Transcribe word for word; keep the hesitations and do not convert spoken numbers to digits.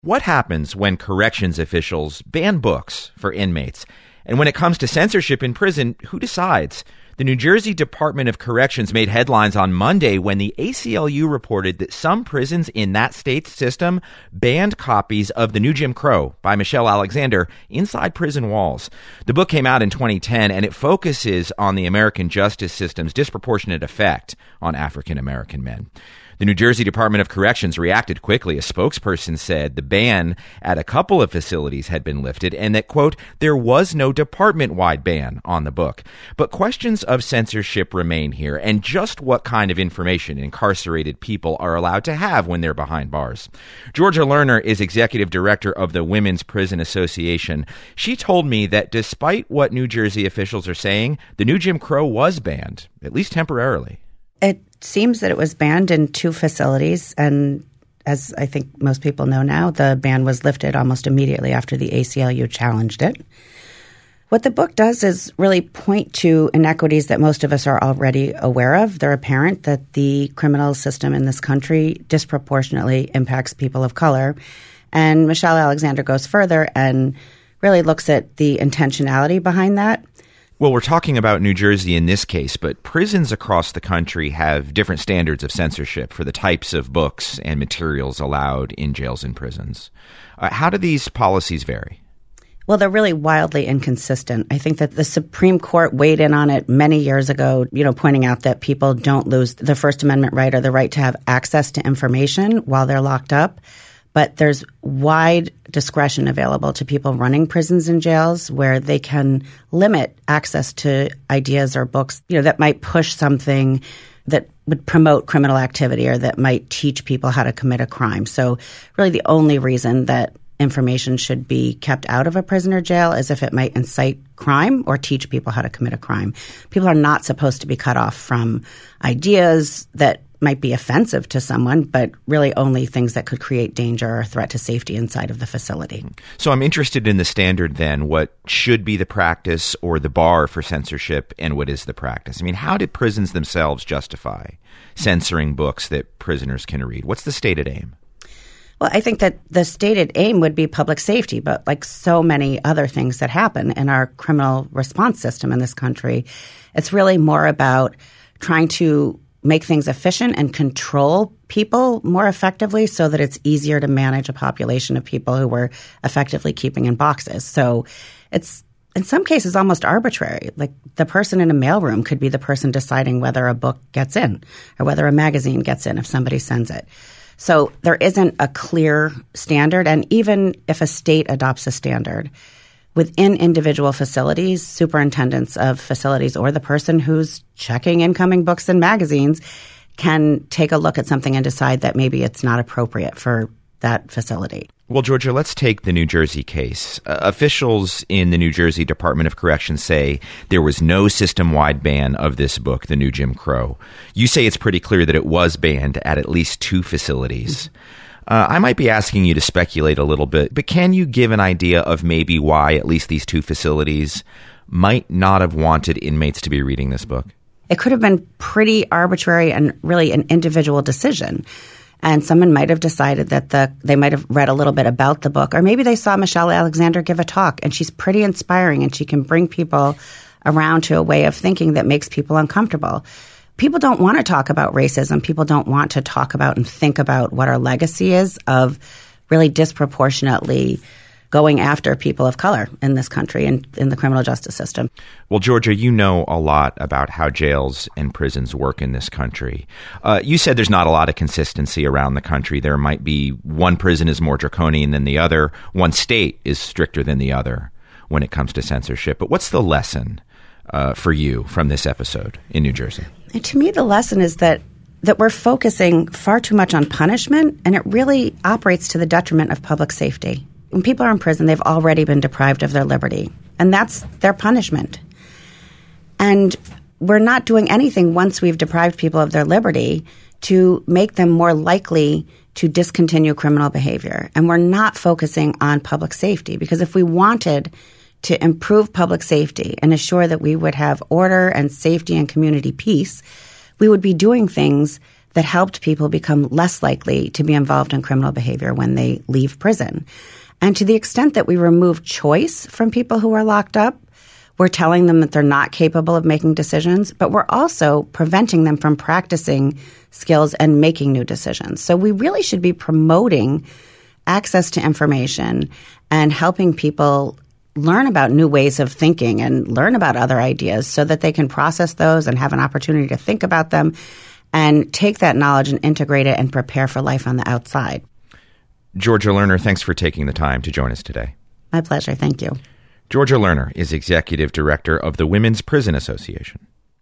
What happens when corrections officials ban books for inmates? And when it comes to censorship in prison, who decides? The New Jersey Department of Corrections made headlines on Monday when the A C L U reported that some prisons in that state's system banned copies of The New Jim Crow by Michelle Alexander inside prison walls. The book came out in twenty ten, and it focuses on the American justice system's disproportionate effect on African American men. The New Jersey Department of Corrections reacted quickly. A spokesperson said the ban at a couple of facilities had been lifted and that, quote, there was no department-wide ban on the book. But questions of censorship remain here and just what kind of information incarcerated people are allowed to have when they're behind bars. Georgia Lerner is executive director of the Women's Prison Association. She told me that despite what New Jersey officials are saying, the New Jim Crow was banned, at least temporarily. It seems that it was banned in two facilities, and as I think most people know now, the ban was lifted almost immediately after the A C L U challenged it. What the book does is really point to inequities that most of us are already aware of. They're apparent that the criminal system in this country disproportionately impacts people of color. And Michelle Alexander goes further and really looks at the intentionality behind that. Well, we're talking about New Jersey in this case, but prisons across the country have different standards of censorship for the types of books and materials allowed in jails and prisons. Uh, how do these policies vary? Well, they're really wildly inconsistent. I think that the Supreme Court weighed in on it many years ago, you know, pointing out that people don't lose the First Amendment right or the right to have access to information while they're locked up. But there's wide discretion available to people running prisons and jails where they can limit access to ideas or books, you know, that might push something that would promote criminal activity or that might teach people how to commit a crime. So really the only reason that information should be kept out of a prison or jail is if it might incite crime or teach people how to commit a crime. People are not supposed to be cut off from ideas that might be offensive to someone, but really only things that could create danger or threat to safety inside of the facility. So I'm interested in the standard then. What should be the practice or the bar for censorship, and what is the practice? I mean, how did prisons themselves justify censoring books that prisoners can read? What's the stated aim? Well, I think that the stated aim would be public safety, but like so many other things that happen in our criminal response system in this country, it's really more about trying to make things efficient and control people more effectively so that it's easier to manage a population of people who we're effectively keeping in boxes. So it's in some cases almost arbitrary. Like the person in a mailroom could be the person deciding whether a book gets in or whether a magazine gets in if somebody sends it. So there isn't a clear standard. And even if a state adopts a standard, within individual facilities, superintendents of facilities or the person who's checking incoming books and magazines can take a look at something and decide that maybe it's not appropriate for that facility. Well, Georgia, let's take the New Jersey case. Uh, officials in the New Jersey Department of Corrections say there was no system-wide ban of this book, The New Jim Crow. You say it's pretty clear that it was banned at at least two facilities. Uh, I might be asking you to speculate a little bit, but can you give an idea of maybe why at least these two facilities might not have wanted inmates to be reading this book? It could have been pretty arbitrary and really an individual decision. And someone might have decided that the they might have read a little bit about the book, or maybe they saw Michelle Alexander give a talk, and she's pretty inspiring, and she can bring people around to a way of thinking that makes people uncomfortable. People don't want to talk about racism. People don't want to talk about and think about what our legacy is of really disproportionately going after people of color in this country and in the criminal justice system. Well, Georgia, you know a lot about how jails and prisons work in this country. Uh, you said there's not a lot of consistency around the country. There might be one prison is more draconian than the other. One state is stricter than the other when it comes to censorship. But what's the lesson uh, for you from this episode in New Jersey? And to me, the lesson is that that we're focusing far too much on punishment, and it really operates to the detriment of public safety. When people are in prison, they've already been deprived of their liberty, and that's their punishment. And we're not doing anything once we've deprived people of their liberty to make them more likely to discontinue criminal behavior. And we're not focusing on public safety, because if we wanted to improve public safety and assure that we would have order and safety and community peace, we would be doing things that helped people become less likely to be involved in criminal behavior when they leave prison. And to the extent that we remove choice from people who are locked up, we're telling them that they're not capable of making decisions, but we're also preventing them from practicing skills and making new decisions. So we really should be promoting access to information and helping people learn about new ways of thinking and learn about other ideas so that they can process those and have an opportunity to think about them and take that knowledge and integrate it and prepare for life on the outside. Georgia Lerner, thanks for taking the time to join us today. My pleasure. Thank you. Georgia Lerner is Executive Director of the Women's Prison Association.